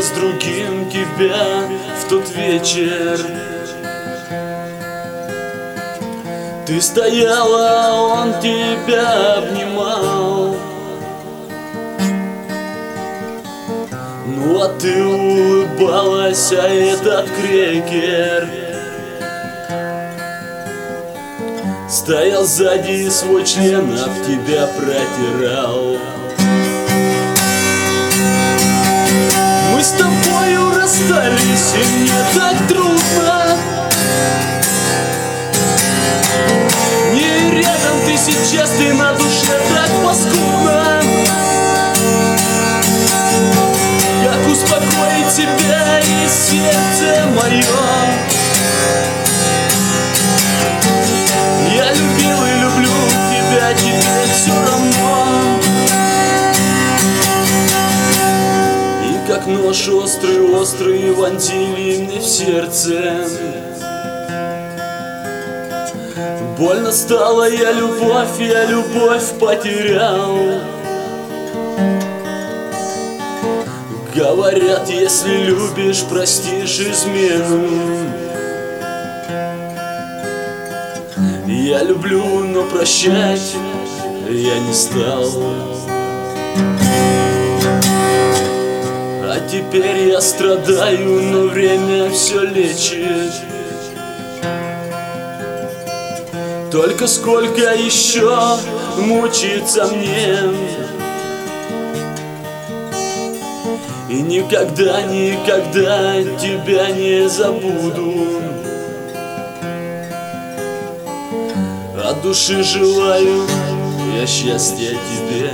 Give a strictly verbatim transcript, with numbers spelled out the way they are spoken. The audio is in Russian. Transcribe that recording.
с другим тебя в тот вечер. Ты стояла, он тебя обнимал, ну а ты улыбалась, а этот крекер стоял сзади и свой член об тебя протирал. Мы с тобою расстались, и мне так трудно. Не рядом ты сейчас, ты на душе так паскудно. Как успокоить тебя и сердце мое? Я любил и люблю тебя, теперь все равно. И как нож острый-острый вонзили мне в сердце. Больно стало, я любовь, я любовь потерял. Говорят, если любишь, простишь измену. Я люблю, но прощать я не стал. А теперь я страдаю, но время все лечит. Только сколько еще мучиться мне? И никогда, никогда тебя не забуду. От души желаю я счастья тебе.